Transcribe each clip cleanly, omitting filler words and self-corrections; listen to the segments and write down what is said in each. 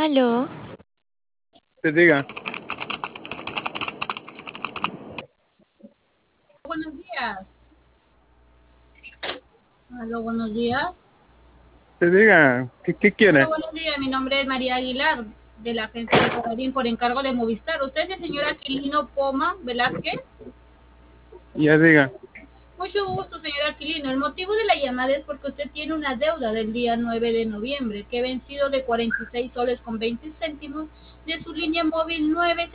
Aló, Te diga, Buenos días. Aló, buenos días. te diga, ¿qué Hola, quiere? buenos días. Mi nombre es María Aguilar, de la agencia de Paradín por encargo de Movistar. ¿Usted es el señor Aquilino Poma Velázquez? Ya diga. Mucho gusto, señor Aquilino. El motivo de la llamada es porque usted tiene una deuda del día 9 de noviembre que ha vencido de 46 soles con 20 céntimos de su línea móvil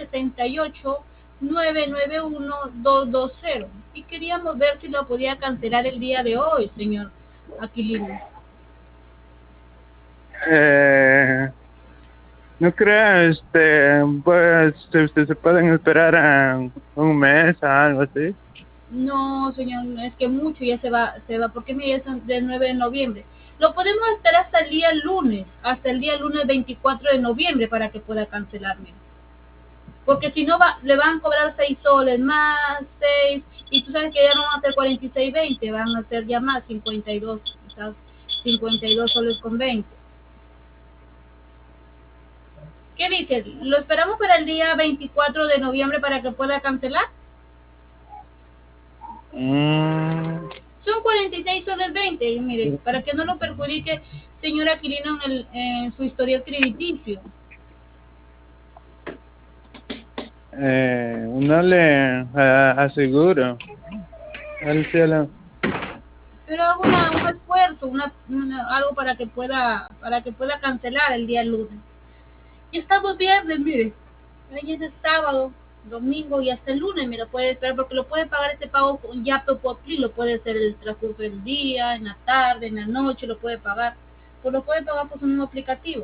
968-991-220. Y queríamos ver si lo podía cancelar el día de hoy, señor Aquilino. Eh, no creo, pues, se pueden esperar a un mes, algo así. No, señor, es que mucho ya se va, porque mire, es del 9 de noviembre. Lo podemos esperar hasta el día lunes 24 de noviembre para que pueda cancelarme. Porque si no, le van a cobrar 6 soles más 6 y tú sabes que ya no van a ser 46,20, van a ser ya más 52, quizás 52 soles con 20. ¿Qué dice? ¿Lo esperamos para el día 24 de noviembre para que pueda cancelar? Mm, Son 46 soles 20, y mire, para que no lo perjudique, señor Aquilino, en su historial crediticio. no le aseguro al cielo. Pero hago un esfuerzo, algo para que pueda cancelar el día lunes. Y estamos viernes, mire, mañana es sábado, domingo y hasta el lunes me lo puede esperar porque lo puede pagar este pago con Yape o Popli, lo puede hacer el transcurso del día, en la tarde, en la noche, lo puede pagar. Pues lo puede pagar por su mismo aplicativo.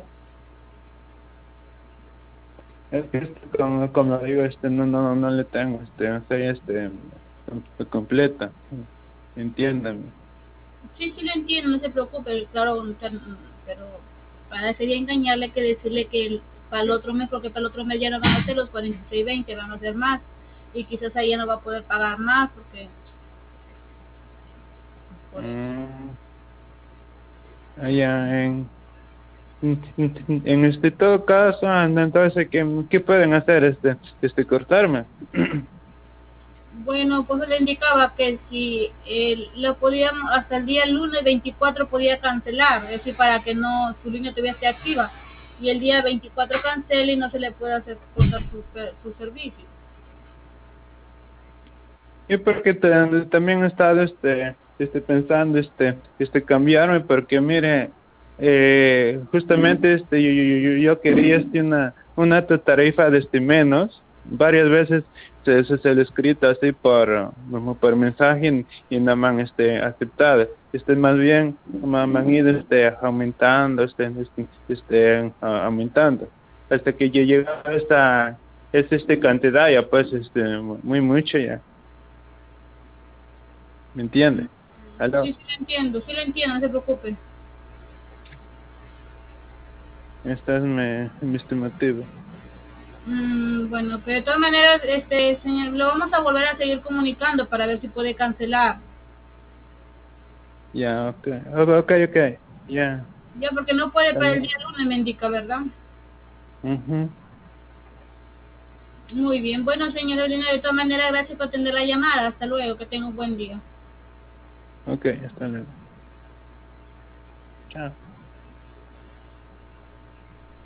Es que como digo, no le tengo, soy, completa. Entiéndame. Sí, sí lo entiendo, no se preocupe, claro, pero para sería engañarle que decirle que para el otro mes, porque para el otro mes ya no van a ser los 46,20, van a ser más, y quizás ahí ya no va a poder pagar más, porque por eso. Mm, allá en todo caso, entonces, ¿qué pueden hacer? Cortarme. Bueno, pues le indicaba que si lo podíamos, hasta el día lunes 24 podía cancelar, es decir, para que no su línea todavía esté activa, y el día 24 cancele y no se le puede hacer cortar su servicio. Y porque también he estado, pensando, cambiarme, porque mire, justamente, yo quería, una tarifa de menos, varias veces se lo he escrito así como por mensaje y no me han, aceptado. Más bien, me han ido, aumentando, aumentando, hasta que yo llegué a esta cantidad, ya pues, muy mucho ya. ¿Me entiende? ¿Aló? Sí lo entiendo, no se preocupe. Este es mi estimativo. Bueno, pero de todas maneras, señor, lo vamos a volver a seguir comunicando para ver si puede cancelar. Ya, ok. Ya. Ya, porque no puede Está para el bien. día lunes, me indica, ¿verdad? Ujú. Muy bien. Bueno, señor Olina, de todas maneras, gracias por atender la llamada. Hasta luego, que tenga un buen día. Ok, hasta luego. Chao.